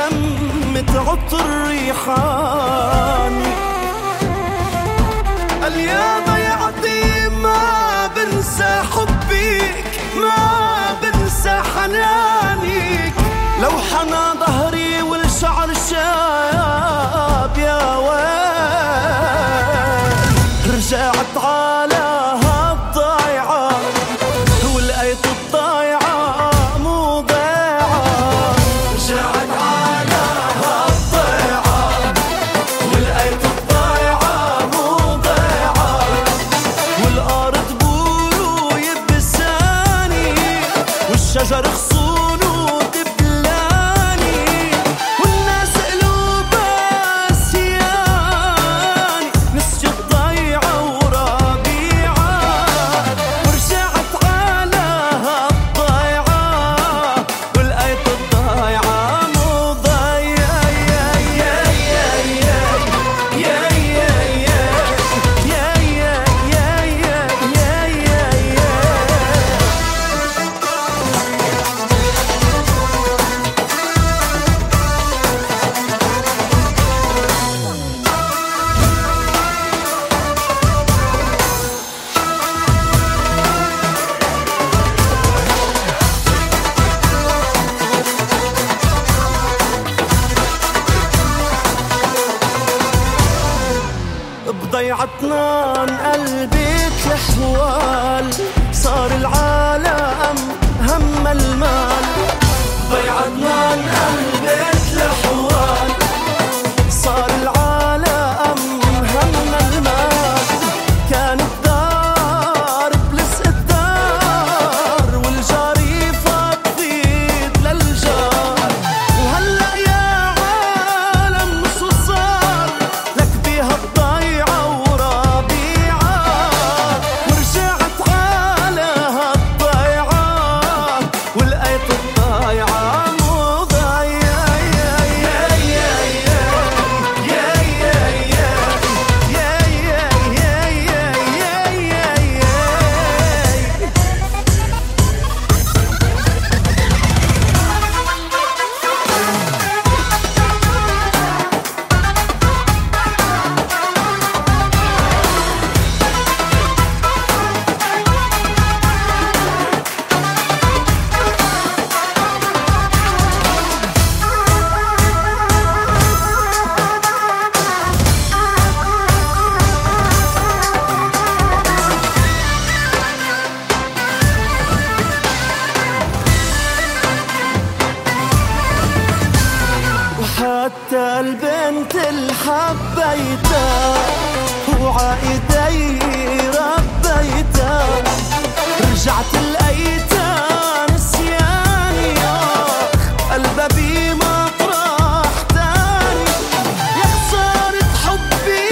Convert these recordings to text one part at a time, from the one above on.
شمت عطر ريحاني. قال يا ضيعتي ما بنسى حبك، ما بنسى حنانك، لو حنى ظهري والشعر شاب يا ويل. رجعت على هالضيعة ولقيت الضيعة مو ضيعة. رجعت على هالضيعة ولقيت الضيعة مو ضيعة، والأرض بورو يبساني والشجر خصون ودبلاني، والناس قلوبها سياني، نسيت الضيعة وربيعة. ورجعت على هالضيعة ولقيت الضيعة مو ضيعة. بضيعتنا انقلبت الأحوال، صار العالم هم المال. ضيعتنا انقلبت الأحوال، صار العالم هم المال. كان الدار بلس الدار والجريفة تفيد للجار، وهلأ يا عالم شو صار لك بيها الضيعة وربيعة. ورجعت على هالضيعة ولقيت الضيعة مو ضيعة. وحتى البنت اللي حبيتها وعايدي ربيتها، رجعت لقيتها نسياني. قلبها بمطرح تاني، يا خسارة حبي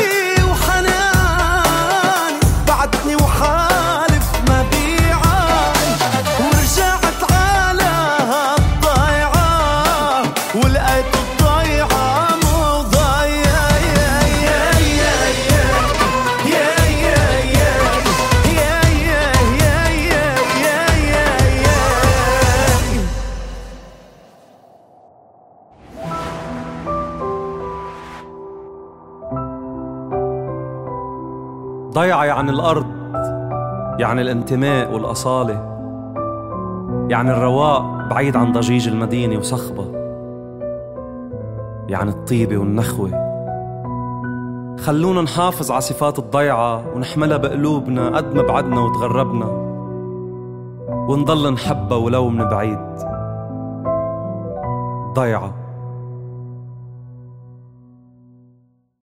وحناني، بعدني وحالف مبيعة. ورجعت على هالضيعة ولقيت الضيعة مو ضيعة. ضيعة يعني الأرض، يعني الانتماء والأصالة، يعني الرواق بعيد عن ضجيج المدينة وصخبة، يعني الطيبة والنخوة. خلونا نحافظ على صفات الضيعة ونحملها بقلوبنا قد ما بعدنا وتغربنا، ونضل نحبها ولو من بعيد. ضيعة